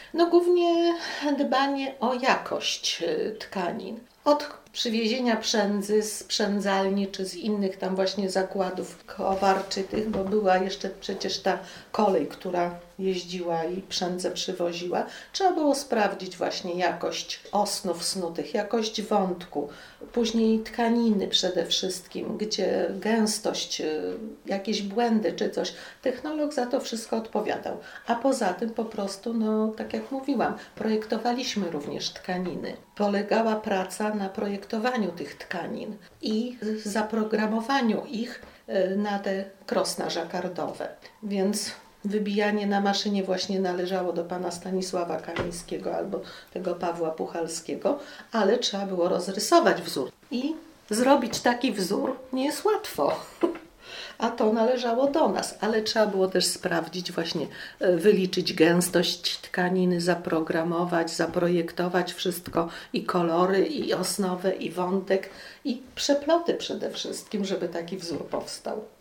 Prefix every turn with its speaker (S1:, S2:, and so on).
S1: No głównie dbanie o jakość tkanin. Od przywiezienia przędzy z przędzalni czy z innych tam właśnie zakładów kowarczytych, bo była jeszcze przecież ta kolej, która jeździła i przędzę przywoziła. Trzeba było sprawdzić właśnie jakość osnów snutych, jakość wątku, później tkaniny przede wszystkim, gdzie gęstość, jakieś błędy czy coś. Technolog za to wszystko odpowiadał. A poza tym po prostu, no tak jak mówiłam, projektowaliśmy również tkaniny. Polegała praca na projektowaniu tych tkanin i zaprogramowaniu ich na te krosna żakardowe. Więc wybijanie na maszynie właśnie należało do pana Stanisława Kamińskiego albo tego Pawła Puchalskiego, ale trzeba było rozrysować wzór. I zrobić taki wzór nie jest łatwo. A to należało do nas, ale trzeba było też sprawdzić, właśnie wyliczyć gęstość tkaniny, zaprogramować, zaprojektować wszystko i kolory, i osnowę, i wątek, i przeploty przede wszystkim, żeby taki wzór powstał.